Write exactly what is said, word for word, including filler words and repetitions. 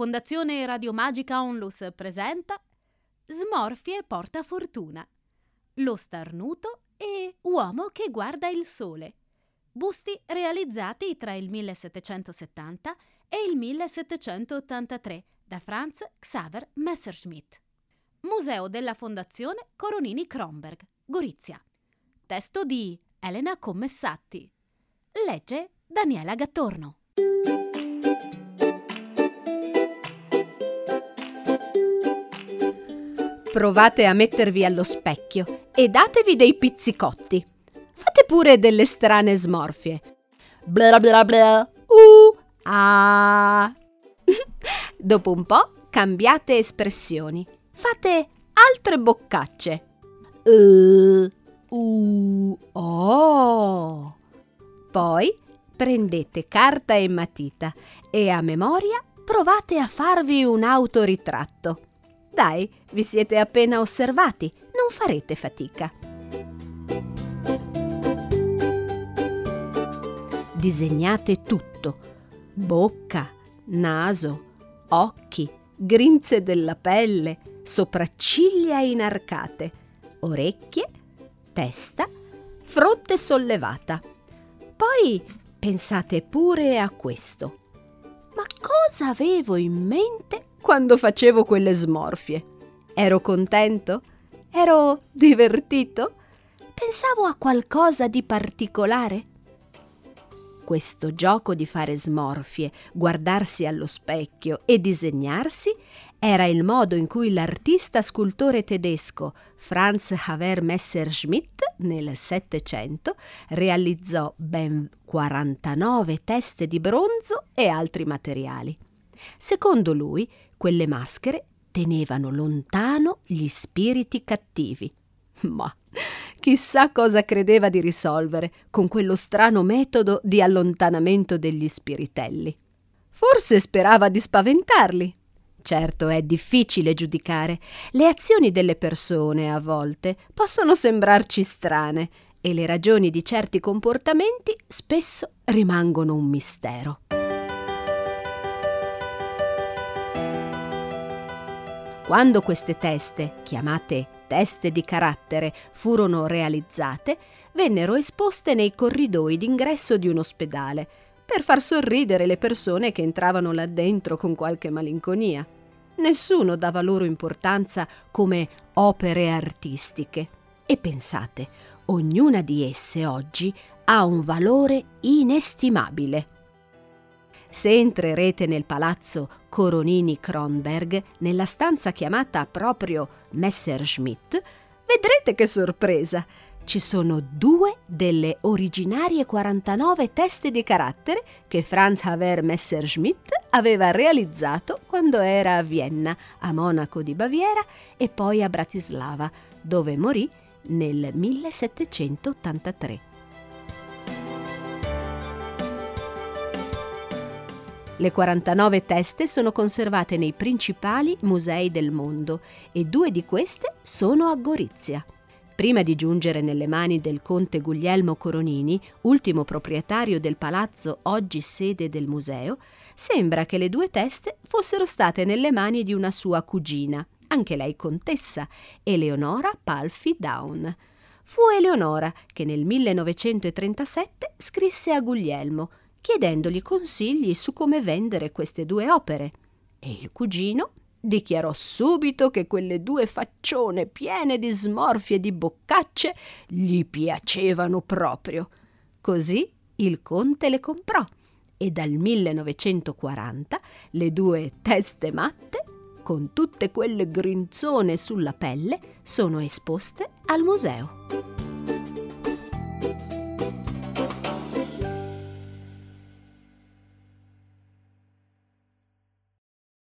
Fondazione Radiomagica Onlus presenta Smorfie porta fortuna, Lo starnuto e Uomo che guarda il sole. Busti realizzati tra il millesettecentosettanta e il millesettecentottantatré da Franz Xaver Messerschmitt. Museo della Fondazione Coronini Kronberg, Gorizia. Testo di Elena Commessatti. Legge Daniela Gattorno. Provate a mettervi allo specchio e datevi dei pizzicotti. Fate pure delle strane smorfie. Bla bla bla, uh, ah. Dopo un po' cambiate espressioni. Fate altre boccacce. Uh, uh, oh. Poi prendete carta e matita e a memoria provate a farvi un autoritratto. Dai, vi siete appena osservati, non farete fatica. Disegnate tutto: bocca, naso, occhi, grinze della pelle, sopracciglia inarcate, orecchie, testa, fronte sollevata. Poi pensate pure a questo. Ma cosa avevo in mente quando facevo quelle smorfie? Ero contento? Ero divertito? Pensavo a qualcosa di particolare? Questo gioco di fare smorfie, guardarsi allo specchio e disegnarsi era il modo in cui l'artista scultore tedesco Franz Xaver Messerschmitt nel Settecento realizzò ben quarantanove teste di bronzo e altri materiali. Secondo lui, quelle maschere tenevano lontano gli spiriti cattivi. Ma chissà cosa credeva di risolvere con quello strano metodo di allontanamento degli spiritelli. Forse sperava di spaventarli. Certo, è difficile giudicare. Le azioni delle persone, a volte, possono sembrarci strane e le ragioni di certi comportamenti spesso rimangono un mistero. Quando queste teste, chiamate teste di carattere, furono realizzate, vennero esposte nei corridoi d'ingresso di un ospedale per far sorridere le persone che entravano là dentro con qualche malinconia. Nessuno dava loro importanza come opere artistiche. E pensate, ognuna di esse oggi ha un valore inestimabile. Se entrerete nel palazzo Coronini Kronberg, nella stanza chiamata proprio Messerschmitt, vedrete che sorpresa! Ci sono due delle originarie quarantanove teste di carattere che Franz Xaver Messerschmitt aveva realizzato quando era a Vienna, a Monaco di Baviera e poi a Bratislava, dove morì nel millesettecentottantatré. Le quarantanove teste sono conservate nei principali musei del mondo e due di queste sono a Gorizia. Prima di giungere nelle mani del conte Guglielmo Coronini, ultimo proprietario del palazzo oggi sede del museo, sembra che le due teste fossero state nelle mani di una sua cugina, anche lei contessa, Eleonora Palffy Daun. Fu Eleonora che nel millenovecentotrentasette scrisse a Guglielmo, chiedendogli consigli su come vendere queste due opere. E il cugino dichiarò subito che quelle due faccione piene di smorfie e di boccacce gli piacevano proprio. Così il conte le comprò e dal millenovecentoquaranta le due teste matte, con tutte quelle grinzone sulla pelle, sono esposte al museo.